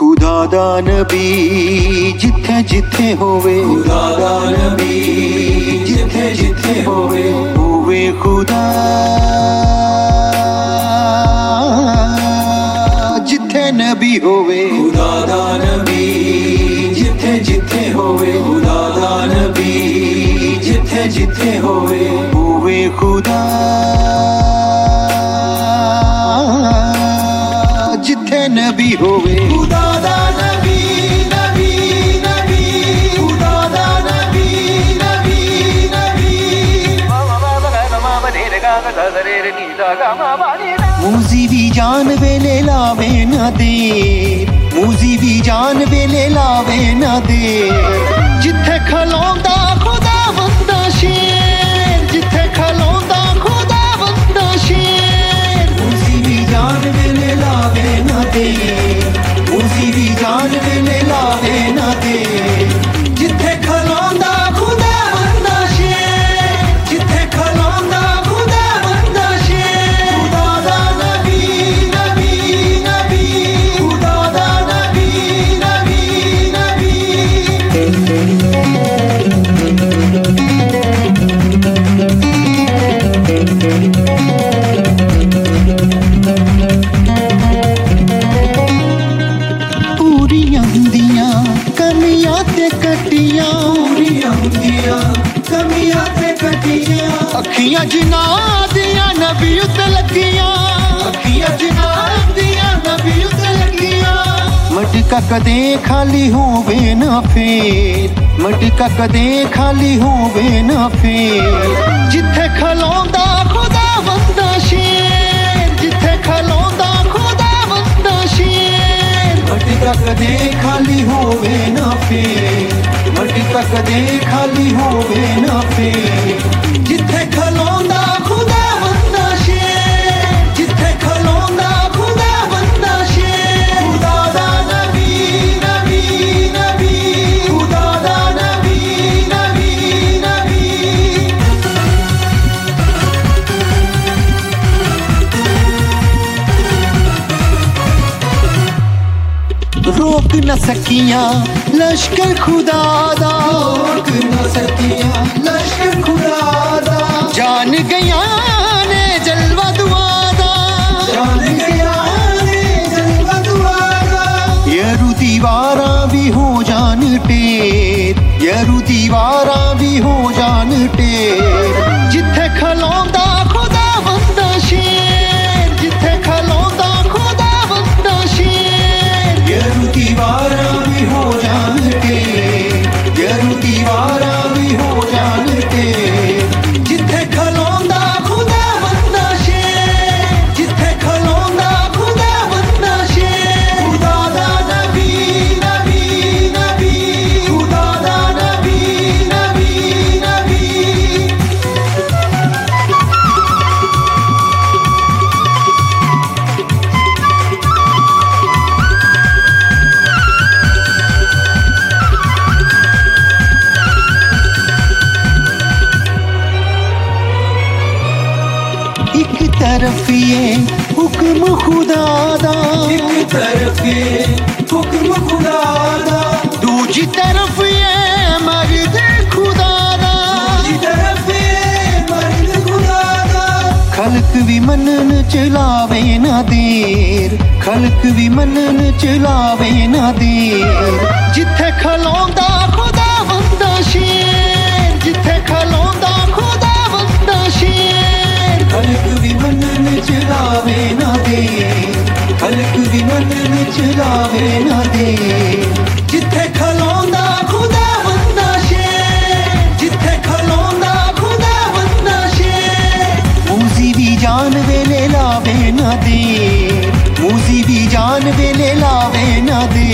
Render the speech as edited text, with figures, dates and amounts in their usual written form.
खुदा दा नबी जिथे जिथे होवे, खुदा दा नबी जिथे जिथे होवे खुदा जिथे नबी होवे, खुदा दा नबी जिथे जिथे होवे, खुदा दा नबी जिथे जिथे होवे खुदा जिथे नबी होवे। खुदा दा नबी नबी नबी, खुदा दा नबी नबी नबी। मूजी भी जान वेले लावे ना दे, मूजी भी जान वेले लावे ना दे, जिथे खलोंदा खुदा बंदा शेर, जिथे खलोंदा खुदा बंदा शेर। मूजी भी जान वेले लावे ना दे, मूजी भी जान वेले लावे ना दे, जिथे खलोंदा खुदा बंदा शेर, जिथे खलोंदा खुदा बंदा शेर। खुदा दा नबी नबी नबी, खुदा दा नबी नबी नबी। पूरियां हुंदियां कमियां ते कटियां, पूरियां हुंदियां कमियां ते कटियां, अखियां जिन्हां दियां नबी उत्ते लगियां, अखियां जिन्हां दियां नबी उत्ते लगियां। मटका कदे खाली होवे ना फेर, मटका कदे खाली होवे ना फेर, जिथे खलोंदा खुदा बंदा शेर, जिथे खलोंदा खुदा बंदा शेर। मटका कदे खाली होवे ना फेर, मटका कदे खाली होवे ना फेर, जिथे खलोंदा खुदा बंदा शेर, जिथे खलोंदा खुदा बंदा शेर। खुदा दा नबी नबी नबी, खुदा दा नबी नबी नबी। रोक न सकियां लश्कर खुदा दा, रोक न सकियां लश्कर खुदा दा, जान गया ने जलवा दुआ दा, जान गया ने जलवा दुआ दा। यरू दीवारां भी हो जान टेर, यरू दीवारां भी हो जान टेर, जिथे खलोंदा खुदा बंदा शेर, जिथे खलोंदा खुदा बंदा शेर। यरू दीवारां भी हो जान टेर, यरू दीवारां भी हो जान टेर, जिथे खलोंदा खुदा बंदा शेर, जिथे खलोंदा खुदा बंदा शेर। खुदा दा नबी नबी नबी, खुदा दा नबी नबी नबी। एक तरफ ये हुक्म खुदा दा, एक तरफ ये हुक्म खुदा दा, दूजी तरफ ये मर्द खुदा दा, दूजी तरफ ये मर्द खुदा दा। खल्क भी मनन चलावे ना देर, खल्क भी मनन चलावे ना देर, जिथे खलोंदा खुदा बंदा शेर, जिथे खलोंदा खुदा बंदा शेर। खल्क भी मनन चलावे ना दे, खल्क भी मनन चलावे ना दे, जिथे खलोंदा खुदा बंदा शेर, जिथे खलोंदा खुदा बंदा शेर। मूजी भी जान वेले लावे ना दे, मूजी भी जान वेले लावे ना दे,